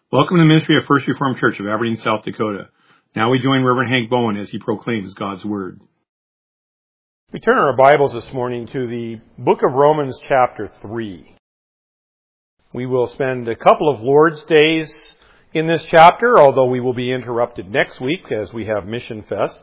Welcome to the ministry of First Reformed Church of Aberdeen, South Dakota. Now we join Reverend Hank Bowen as he proclaims God's Word. We turn our Bibles this morning to the book of Romans chapter 3. We will spend a couple of Lord's Days in this chapter, although we will be interrupted next week as we have Mission Fest.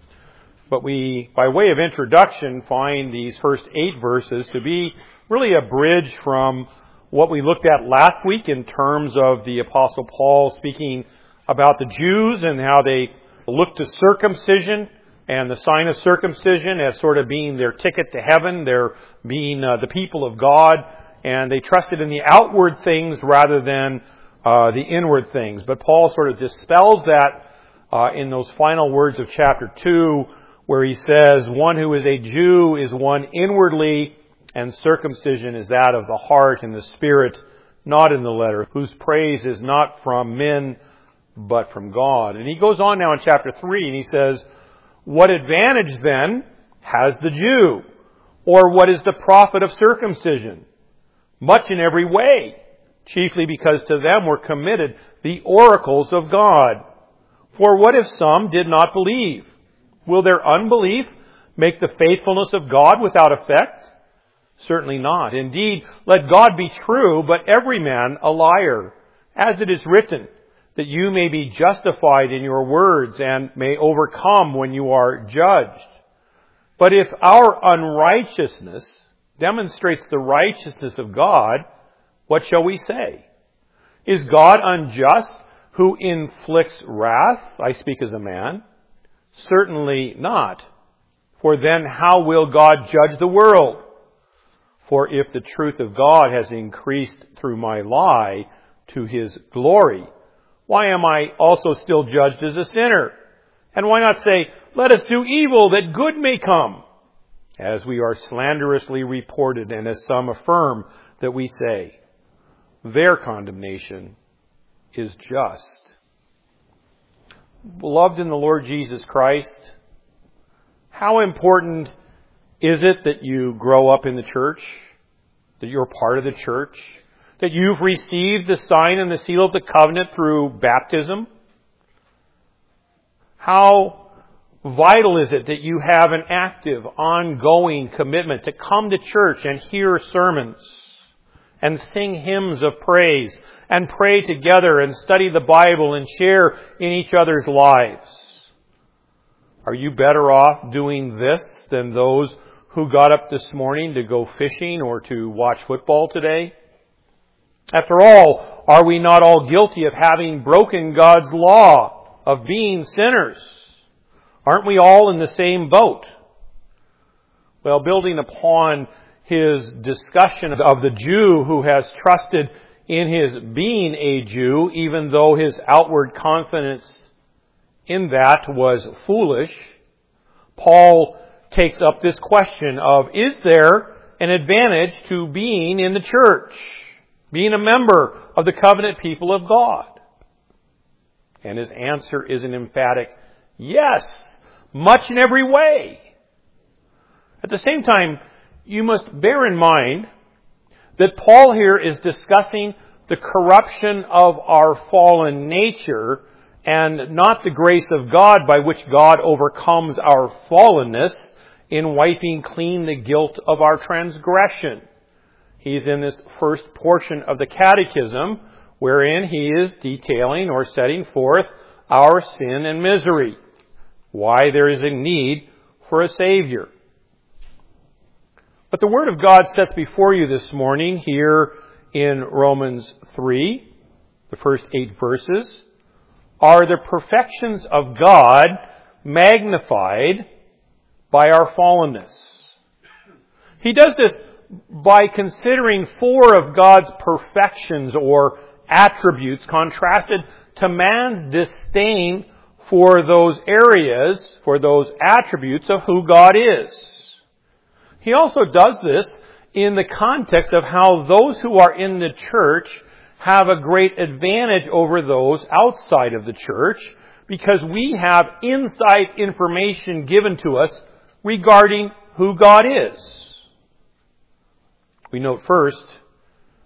But we, by way of introduction, find these first 8 verses to be really a bridge from what we looked at last week in terms of the Apostle Paul speaking about the Jews and how they looked to circumcision and the sign of circumcision as sort of being their ticket to heaven, their being the people of God, and they trusted in the outward things rather than the inward things. But Paul sort of dispels that in those final words of chapter 2, where he says, one who is a Jew is one inwardly, and circumcision is that of the heart and the spirit, not in the letter, whose praise is not from men, but from God. And he goes on now in chapter 3, and he says, what advantage then has the Jew? Or what is the profit of circumcision? Much in every way, chiefly because to them were committed the oracles of God. For what if some did not believe? Will their unbelief make the faithfulness of God without effect? Certainly not. Indeed, let God be true, but every man a liar. As it is written, that you may be justified in your words and may overcome when you are judged. But if our unrighteousness demonstrates the righteousness of God, what shall we say? Is God unjust who inflicts wrath? I speak as a man. Certainly not. For then how will God judge the world? For if the truth of God has increased through my lie to His glory, why am I also still judged as a sinner? And why not say, let us do evil that good may come? As we are slanderously reported, and as some affirm that we say, their condemnation is just. Beloved in the Lord Jesus Christ, how important is it that you grow up in the church, that you're part of the church, that you've received the sign and the seal of the covenant through baptism? How vital is it that you have an active, ongoing commitment to come to church and hear sermons and sing hymns of praise and pray together and study the Bible and share in each other's lives? Are you better off doing this than those who got up this morning to go fishing or to watch football today? After all, are we not all guilty of having broken God's law, of being sinners? Aren't we all in the same boat? Well, building upon his discussion of the Jew who has trusted in his being a Jew, even though his outward confidence in that was foolish, Paul takes up this question of, is there an advantage to being in the church, being a member of the covenant people of God? And his answer is an emphatic yes, much in every way. At the same time, you must bear in mind that Paul here is discussing the corruption of our fallen nature and not the grace of God by which God overcomes our fallenness in wiping clean the guilt of our transgression. He's in this first portion of the catechism wherein he is detailing or setting forth our sin and misery, why there is a need for a Savior. But the Word of God sets before you this morning here in Romans 3, the first 8 verses, are the perfections of God magnified by our fallenness. He does this by considering 4 of God's perfections or attributes contrasted to man's disdain for those areas, for those attributes of who God is. He also does this in the context of how those who are in the church have a great advantage over those outside of the church because we have inside information given to us regarding who God is. We note first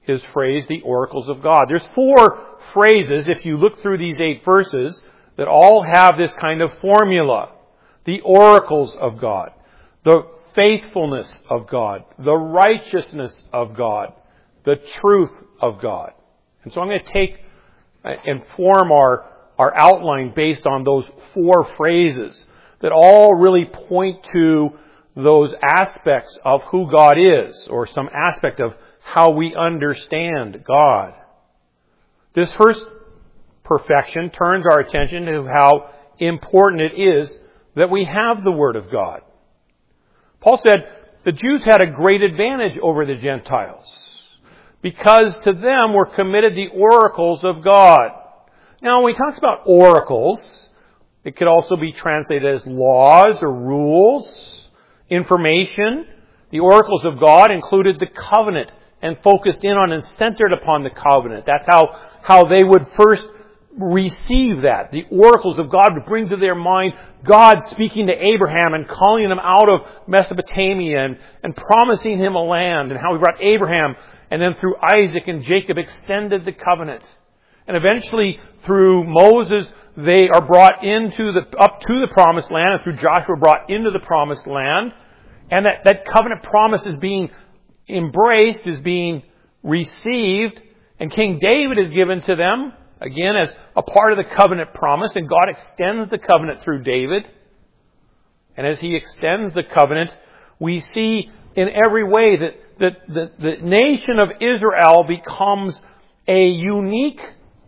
is phrased the oracles of God. There's 4 phrases, if you look through these 8 verses, that all have this kind of formula. The oracles of God, the faithfulness of God, the righteousness of God, the truth of God. And so I'm going to take and form our outline based on those 4 phrases that all really point to those aspects of who God is, or some aspect of how we understand God. This first perfection turns our attention to how important it is that we have the Word of God. Paul said the Jews had a great advantage over the Gentiles because to them were committed the oracles of God. Now, when he talks about oracles, it could also be translated as laws or rules, information. The oracles of God included the covenant and focused in on and centered upon the covenant. That's how they would first receive that. The oracles of God would bring to their mind God speaking to Abraham and calling him out of Mesopotamia and promising him a land, and how he brought Abraham and then through Isaac and Jacob extended the covenant. And eventually through Moses they are brought up to the promised land, and through Joshua brought into the promised land. And that covenant promise is being embraced, is being received, and King David is given to them, again, as a part of the covenant promise, and God extends the covenant through David. And as He extends the covenant, we see in every way that the nation of Israel becomes a unique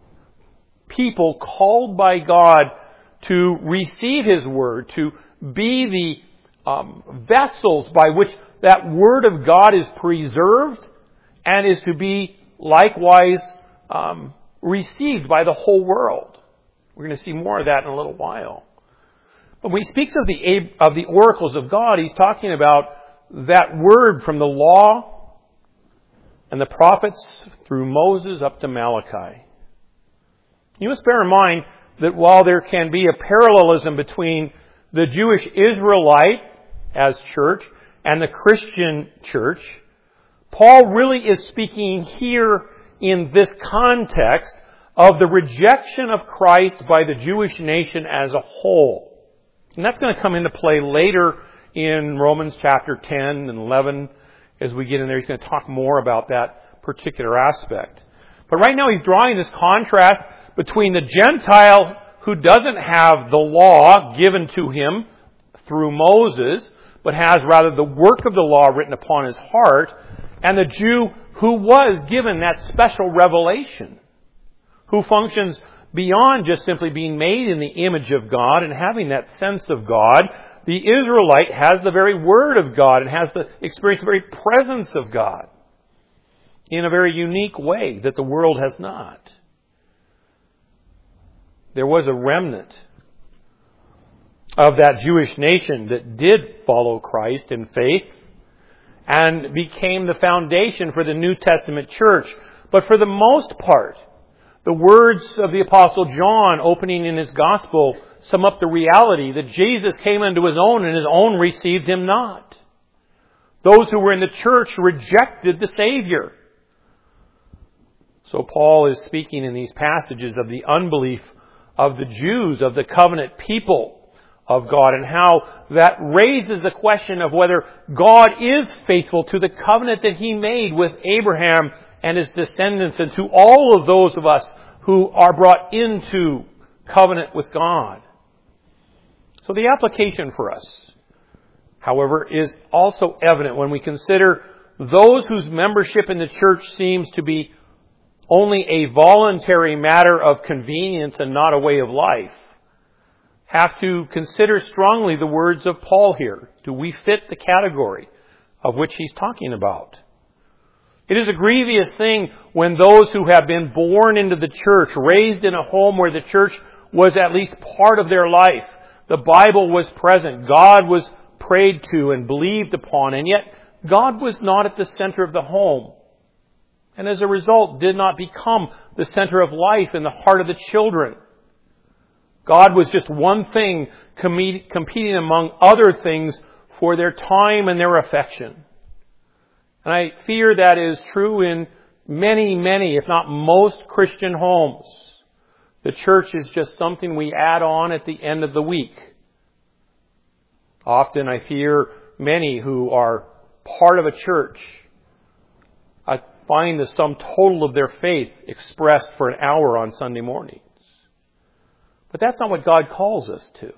people called by God to receive His Word, to be the vessels by which that Word of God is preserved and is to be likewise received by the whole world. We're going to see more of that in a little while. But when he speaks of the oracles of God, he's talking about that word from the law and the prophets through Moses up to Malachi. You must bear in mind that while there can be a parallelism between the Jewish Israelite as church and the Christian church, Paul really is speaking here in this context of the rejection of Christ by the Jewish nation as a whole. And that's going to come into play later in Romans chapter 10 and 11. As we get in there, he's going to talk more about that particular aspect. But right now he's drawing this contrast between the Gentile who doesn't have the law given to him through Moses, but has rather the work of the law written upon his heart, and the Jew who was given that special revelation, who functions beyond just simply being made in the image of God and having that sense of God. The Israelite has the very Word of God and has the experience, the very presence of God in a very unique way that the world has not. There was a remnant of that Jewish nation that did follow Christ in faith and became the foundation for the New Testament church. But for the most part, the words of the Apostle John opening in his Gospel sum up the reality that Jesus came unto His own and His own received Him not. Those who were in the church rejected the Savior. So Paul is speaking in these passages of the unbelief of the Jews, of the covenant people of God, and how that raises the question of whether God is faithful to the covenant that He made with Abraham and his descendants, and to all of those of us who are brought into covenant with God. So the application for us, however, is also evident when we consider those whose membership in the church seems to be only a voluntary matter of convenience and not a way of life, have to consider strongly the words of Paul here. Do we fit the category of which he's talking about? It is a grievous thing when those who have been born into the church, raised in a home where the church was at least part of their life, the Bible was present, God was prayed to and believed upon, and yet God was not at the center of the home. And as a result, did not become the center of life in the heart of the children. God was just one thing competing among other things for their time and their affection. And I fear that is true in many, if not most Christian homes, the church is just something we add on at the end of the week. Often I hear many who are part of a church find the sum total of their faith expressed for an hour on Sunday mornings. But that's not what God calls us to.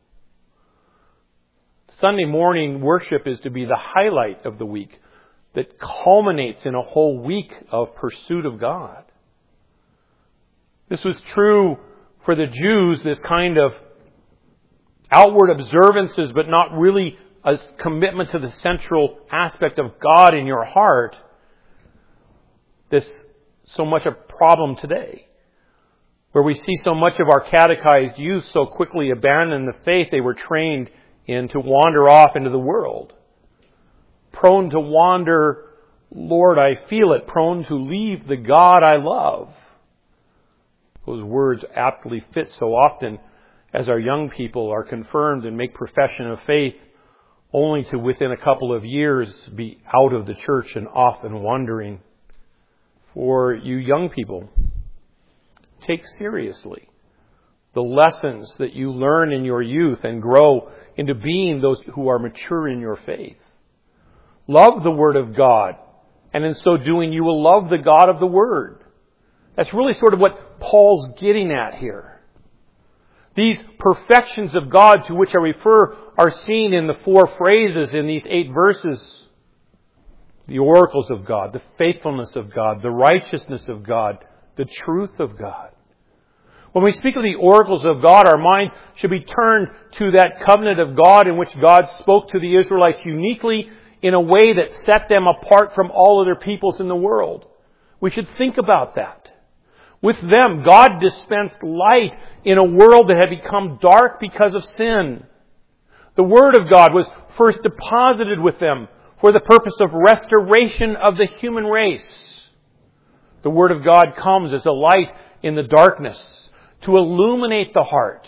Sunday morning worship is to be the highlight of the week that culminates in a whole week of pursuit of God. This was true for the Jews, this kind of outward observances, but not really a commitment to the central aspect of God in your heart. This so much a problem today, where we see so much of our catechized youth so quickly abandon the faith they were trained in to wander off into the world. Prone to wander, Lord, I feel it, prone to leave the God I love. Those words aptly fit so often as our young people are confirmed and make profession of faith, only to within a couple of years be out of the church and off and wandering. For you young people, take seriously the lessons that you learn in your youth and grow into being those who are mature in your faith. Love the Word of God, and in so doing you will love the God of the Word. That's really sort of what Paul's getting at here. These perfections of God to which I refer are seen in the 4 phrases in these 8 verses. The oracles of God, the faithfulness of God, the righteousness of God, the truth of God. When we speak of the oracles of God, our minds should be turned to that covenant of God in which God spoke to the Israelites uniquely in a way that set them apart from all other peoples in the world. We should think about that. With them, God dispensed light in a world that had become dark because of sin. The Word of God was first deposited with them for the purpose of restoration of the human race. The Word of God comes as a light in the darkness to illuminate the heart,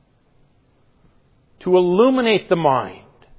to illuminate the mind,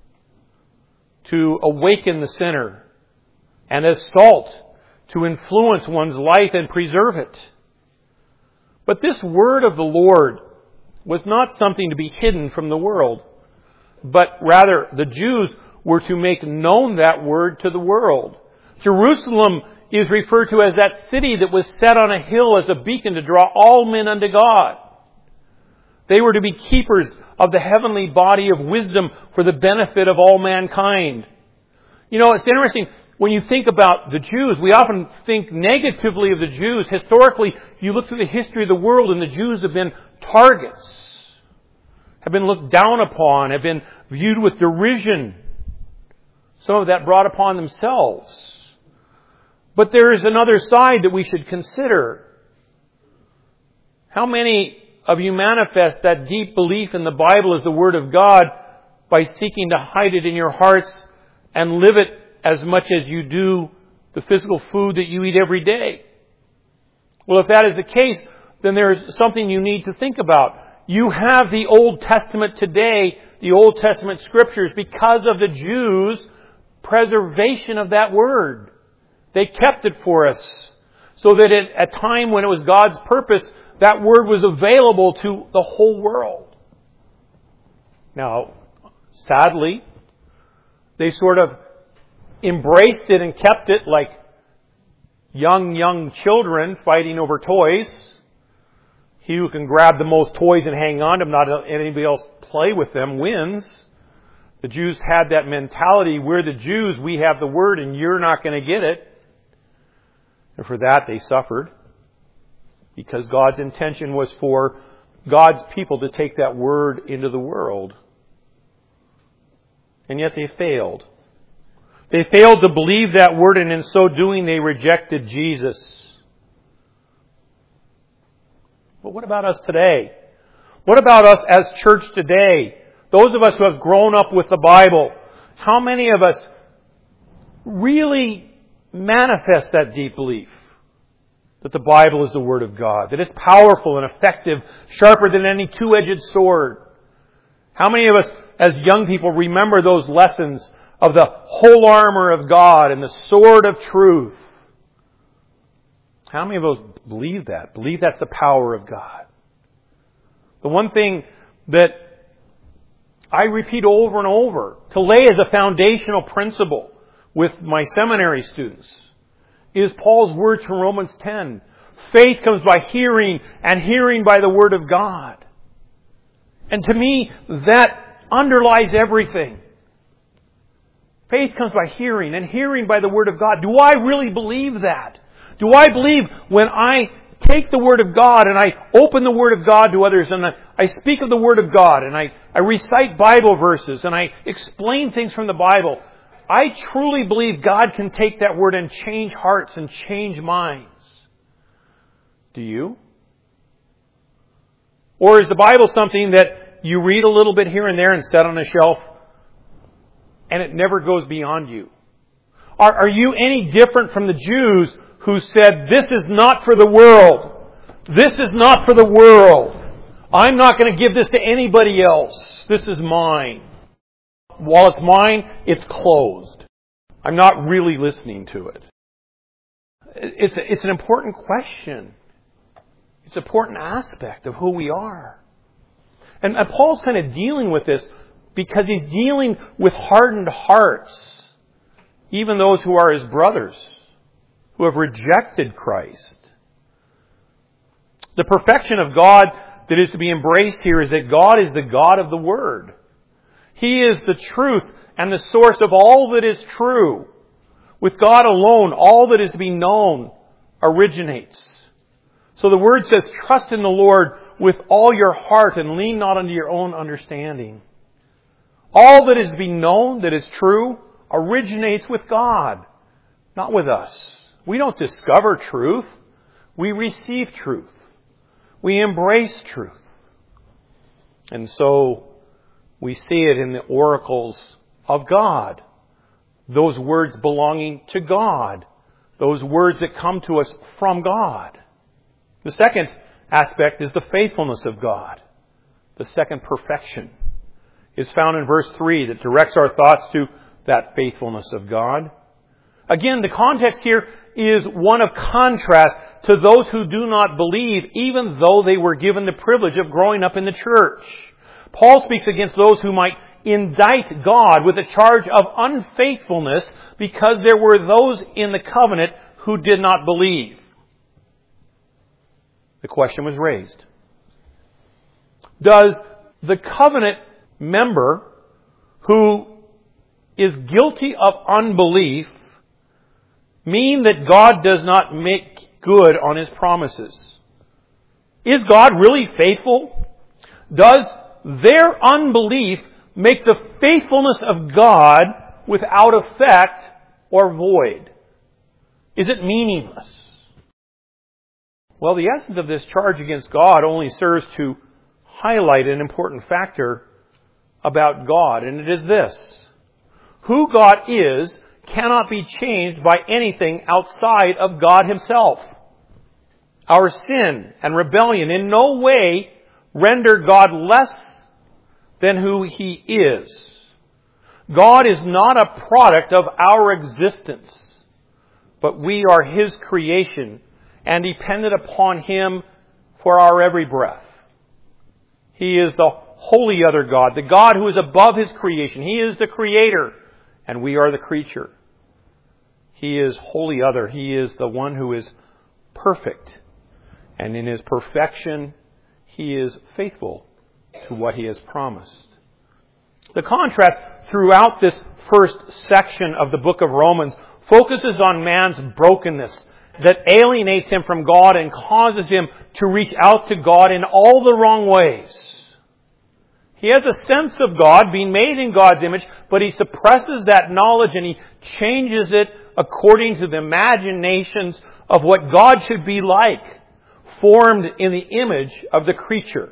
to awaken the sinner, and as salt to influence one's life and preserve it. But this word of the Lord was not something to be hidden from the world, but rather the Jews were to make known that word to the world. Jerusalem is referred to as that city that was set on a hill as a beacon to draw all men unto God. They were to be keepers of the heavenly body of wisdom for the benefit of all mankind. You know, it's interesting. When you think about the Jews, we often think negatively of the Jews. Historically, you look through the history of the world and the Jews have been targets, have been looked down upon, have been viewed with derision. Some of that brought upon themselves. But there is another side that we should consider. How many of you manifest that deep belief in the Bible as the Word of God by seeking to hide it in your hearts and live it as much as you do the physical food that you eat every day? Well, if that is the case, then there's something you need to think about. You have the Old Testament today, the Old Testament Scriptures, because of the Jews' preservation of that Word. They kept it for us so that at a time when it was God's purpose, that Word was available to the whole world. Now, sadly, they sort of embraced it and kept it like young children fighting over toys. He who can grab the most toys and hang on to them, not let anybody else play with them, wins. The Jews had that mentality. We're the Jews, we have the Word, and you're not going to get it. And for that they suffered, because God's intention was for God's people to take that Word into the world. And yet they failed. They failed to believe that Word, and in so doing they rejected Jesus. But what about us today? What about us as church today? Those of us who have grown up with the Bible, how many of us really manifest that deep belief that the Bible is the Word of God, that it's powerful and effective, sharper than any two-edged sword? How many of us as young people remember those lessons of the whole armor of God and the sword of truth? How many of us believe that? Believe that's the power of God? The one thing that I repeat over and over to lay as a foundational principle with my seminary students is Paul's words from Romans 10. Faith comes by hearing, and hearing by the Word of God. And to me, that underlies everything. Faith comes by hearing, and hearing by the Word of God. Do I really believe that? Do I believe when I take the Word of God and I open the Word of God to others and I speak of the Word of God and I recite Bible verses and I explain things from the Bible, I truly believe God can take that Word and change hearts and change minds. Do you? Or is the Bible something that you read a little bit here and there and set on a shelf and it never goes beyond you? Are you any different from the Jews who said, this is not for the world. This is not for the world. I'm not going to give this to anybody else. This is mine. While it's mine, it's closed. I'm not really listening to it. It's an important question. It's an important aspect of who we are. And Paul's kind of dealing with this because he's dealing with hardened hearts. Even those who are his brothers, who have rejected Christ. The perfection of God that is to be embraced here is that God is the God of the Word. He is the truth and the source of all that is true. With God alone, all that is to be known originates. So the Word says, trust in the Lord with all your heart and lean not unto your own understanding. All that is to be known, that is true, originates with God, not with us. We don't discover truth. We receive truth. We embrace truth. And so we see it in the oracles of God. Those words belonging to God. Those words that come to us from God. The second aspect is the faithfulness of God. The second perfection is found in verse 3 that directs our thoughts to that faithfulness of God. Again, the context here is one of contrast to those who do not believe, even though they were given the privilege of growing up in the church. Paul speaks against those who might indict God with a charge of unfaithfulness because there were those in the covenant who did not believe. The question was raised. Does the covenant member who is guilty of unbelief mean that God does not make good on His promises? Is God really faithful? Does their unbelief make the faithfulness of God without effect or void? Is it meaningless? Well, the essence of this charge against God only serves to highlight an important factor about God, and it is this. Who God is cannot be changed by anything outside of God Himself. Our sin and rebellion in no way render God less than who He is. God is not a product of our existence, but we are His creation and dependent upon Him for our every breath. He is the holy other God, the God who is above His creation. He is the Creator, and we are the creature. He is holy other. He is the one who is perfect. And in His perfection, He is faithful to what He has promised. The contrast throughout this first section of the book of Romans focuses on man's brokenness that alienates him from God and causes him to reach out to God in all the wrong ways. He has a sense of God, being made in God's image, but he suppresses that knowledge and he changes it according to the imaginations of what God should be like, formed in the image of the creature.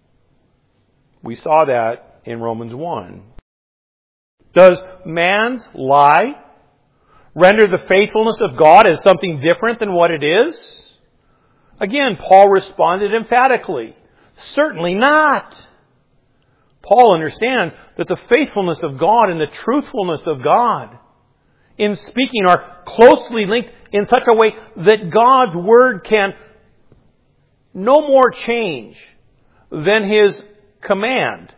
We saw that in Romans 1. Does man's lie render the faithfulness of God as something different than what it is? Again, Paul responded emphatically, certainly not. Paul understands that the faithfulness of God and the truthfulness of God in speaking are closely linked in such a way that God's Word can no more change than His command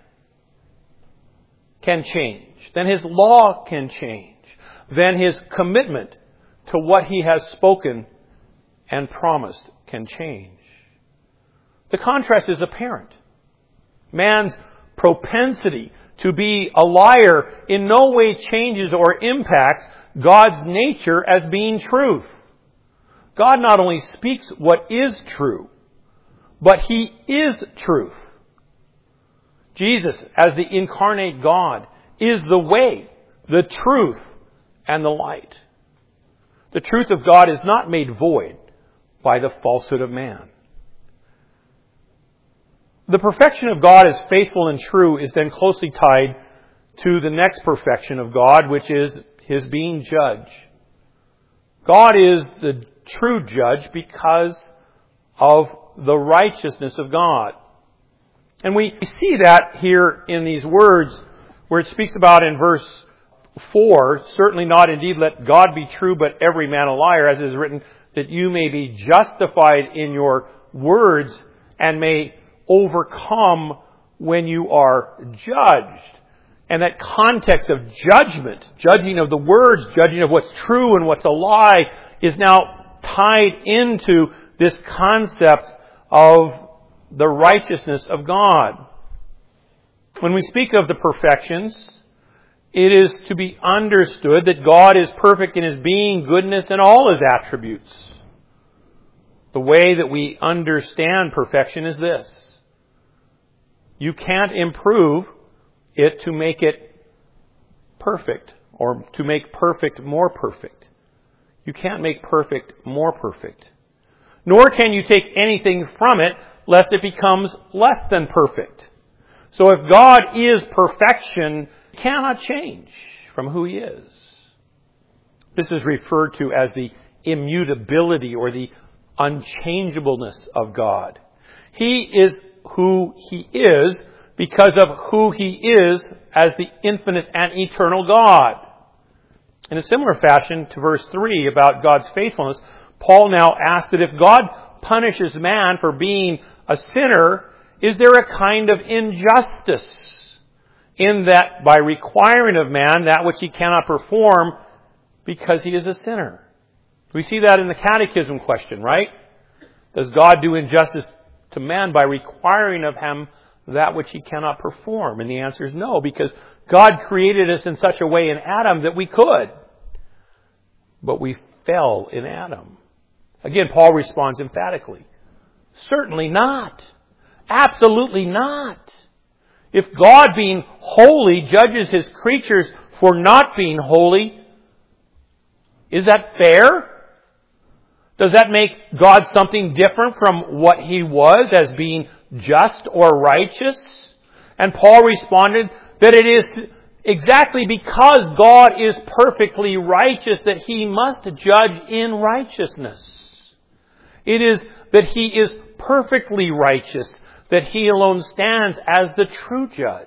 can change, than His law can change, than His commitment to what He has spoken and promised can change. The contrast is apparent. Man's propensity to be a liar in no way changes or impacts God's nature as being truth. God not only speaks what is true, but He is truth. Jesus, as the incarnate God, is the way, the truth, and the light. The truth of God is not made void by the falsehood of man. The perfection of God as faithful and true is then closely tied to the next perfection of God, which is His being judge. God is the true judge because of the righteousness of God. And we see that here in these words where it speaks about in verse 4, certainly not indeed let God be true, but every man a liar, as is written, that you may be justified in your words and may overcome when you are judged. And that context of judgment, judging of the words, judging of what's true and what's a lie, is now tied into this concept of the righteousness of God. When we speak of the perfections, it is to be understood that God is perfect in His being, goodness, and all His attributes. The way that we understand perfection is this. You can't improve it to make it perfect, or to make perfect more perfect. You can't make perfect more perfect. Nor can you take anything from it lest it becomes less than perfect. So if God is perfection, it cannot change from who He is. This is referred to as the immutability or the unchangeableness of God. He is who He is because of who He is as the infinite and eternal God. In a similar fashion to verse 3 about God's faithfulness, Paul now asks that if God punishes man for being a sinner, is there a kind of injustice in that by requiring of man that which he cannot perform because he is a sinner? We see that in the catechism question, right? Does God do injustice to man by requiring of him that which he cannot perform? And the answer is no, because God created us in such a way in Adam that we could. But we fell in Adam. Again, Paul responds emphatically. Certainly not. Absolutely not. If God, being holy, judges His creatures for not being holy, is that fair? Does that make God something different from what He was as being just or righteous? And Paul responded that it is exactly because God is perfectly righteous that He must judge in righteousness. It is that He is perfectly righteous that He alone stands as the true judge.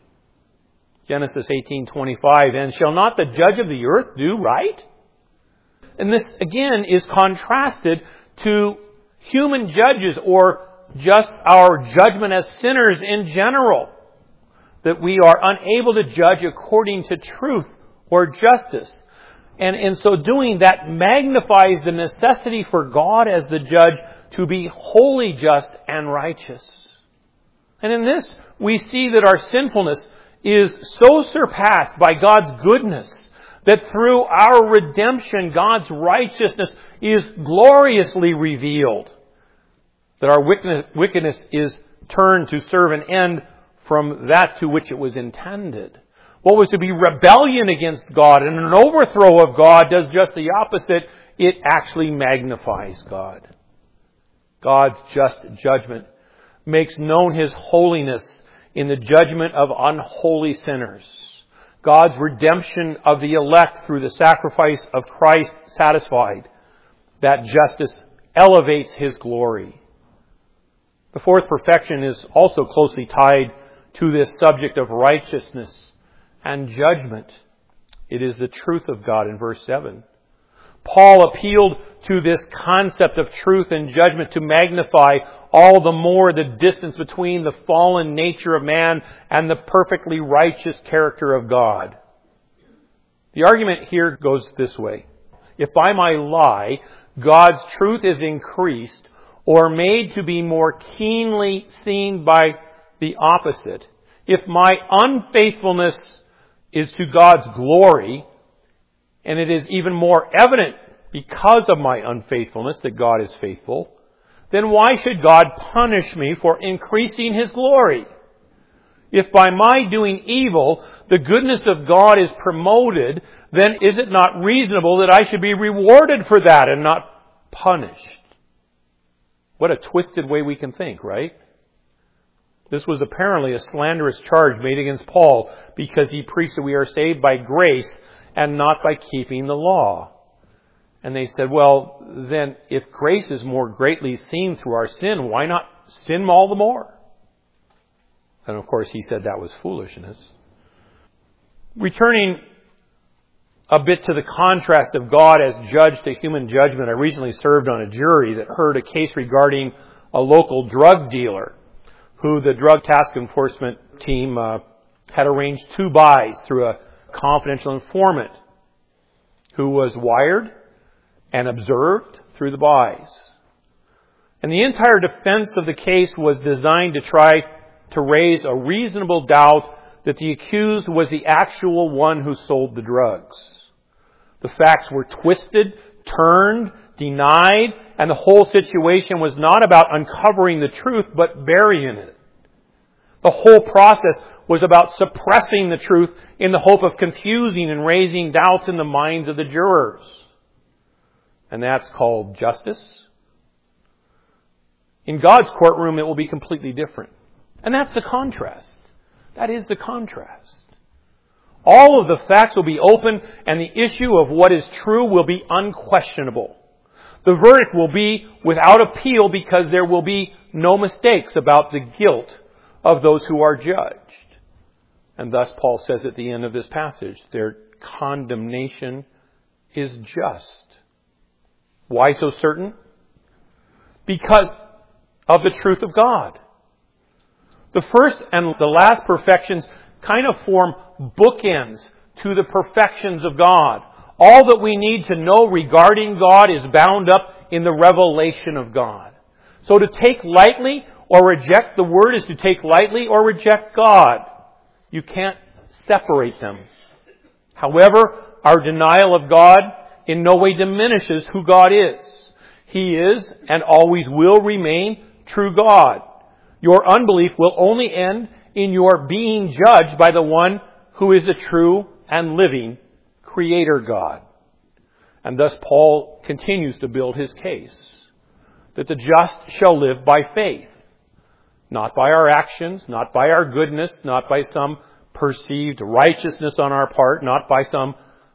Genesis 18:25, and shall not the judge of the earth do right? And this again is contrasted to human judges or just our judgment as sinners in general. That we are unable to judge according to truth or justice. And in so doing, that magnifies the necessity for God as the judge to be wholly just and righteous. And in this, we see that our sinfulness is so surpassed by God's goodness that through our redemption, God's righteousness is gloriously revealed. That our wickedness is turned to serve an end from that to which it was intended. What was to be rebellion against God and an overthrow of God does just the opposite. It actually magnifies God. God's just judgment makes known His holiness in the judgment of unholy sinners. God's redemption of the elect through the sacrifice of Christ satisfied. That justice elevates His glory. The fourth perfection is also closely tied to this subject of righteousness and judgment. It is the truth of God in verse 7. Paul appealed to this concept of truth and judgment to magnify all the more the distance between the fallen nature of man and the perfectly righteous character of God. The argument here goes this way. If by my lie God's truth is increased or made to be more keenly seen by the opposite, if my unfaithfulness is to God's glory, and it is even more evident because of my unfaithfulness that God is faithful, then why should God punish me for increasing His glory? If by my doing evil the goodness of God is promoted, then is it not reasonable that I should be rewarded for that and not punished? What a twisted way we can think, right? This was apparently a slanderous charge made against Paul because he preached that we are saved by grace and not by keeping the law. And they said, well, then if grace is more greatly seen through our sin, why not sin all the more? And of course he said that was foolishness. Returning a bit to the contrast of God as judge to human judgment, I recently served on a jury that heard a case regarding a local drug dealer who the drug task enforcement team had arranged 2 buys through a confidential informant who was wired and observed through the buys. And the entire defense of the case was designed to try to raise a reasonable doubt that the accused was the actual one who sold the drugs. The facts were twisted, turned, denied, and the whole situation was not about uncovering the truth, but burying it. The whole process was about suppressing the truth in the hope of confusing and raising doubts in the minds of the jurors. And that's called justice. In God's courtroom, it will be completely different. And that's the contrast. That is the contrast. All of the facts will be open, and the issue of what is true will be unquestionable. The verdict will be without appeal because there will be no mistakes about the guilt of those who are judged. And thus Paul says at the end of this passage, their condemnation is just. Why so certain? Because of the truth of God. The first and the last perfections kind of form bookends to the perfections of God. All that we need to know regarding God is bound up in the revelation of God. So to take lightly or reject the Word is to take lightly or reject God. You can't separate them. However, our denial of God in no way diminishes who God is. He is and always will remain true God. Your unbelief will only end in your being judged by the one who is the true and living Creator God. And thus Paul continues to build his case that the just shall live by faith, not by our actions, not by our goodness, not by some perceived righteousness on our part, not by some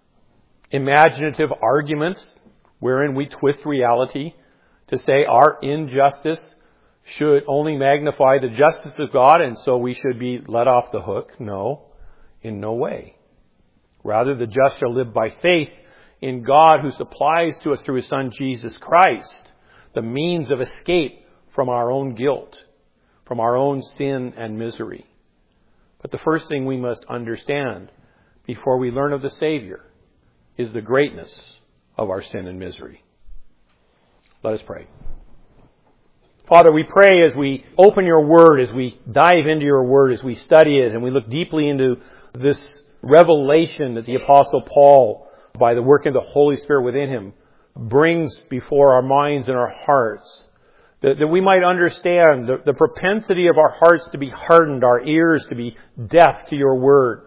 imaginative arguments wherein we twist reality to say our injustice should only magnify the justice of God and so we should be let off the hook. No, in no way. Rather, the just shall live by faith in God who supplies to us through His Son Jesus Christ the means of escape from our own guilt, from our own sin and misery. But the first thing we must understand before we learn of the Savior is the greatness of our sin and misery. Let us pray. Father, we pray as we open your Word, as we dive into your Word, as we study it, and we look deeply into this revelation that the Apostle Paul, by the work of the Holy Spirit within him, brings before our minds and our hearts, that we might understand the propensity of our hearts to be hardened, our ears to be deaf to your Word,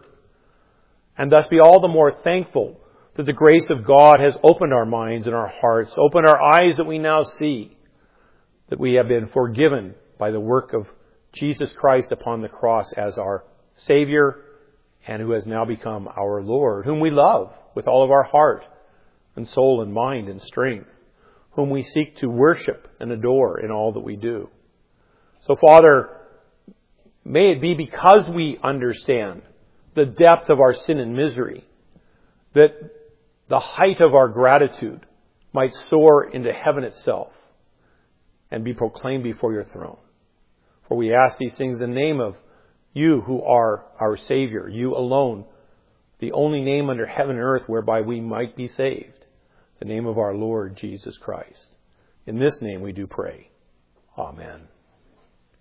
and thus be all the more thankful that the grace of God has opened our minds and our hearts, opened our eyes that we now see, that we have been forgiven by the work of Jesus Christ upon the cross as our Savior and who has now become our Lord, whom we love with all of our heart and soul and mind and strength, whom we seek to worship and adore in all that we do. So, Father, may it be because we understand the depth of our sin and misery that the height of our gratitude might soar into heaven itself and be proclaimed before your throne. For we ask these things in the name of you who are our Savior, you alone, the only name under heaven and earth whereby we might be saved, the name of our Lord Jesus Christ. In this name we do pray. Amen.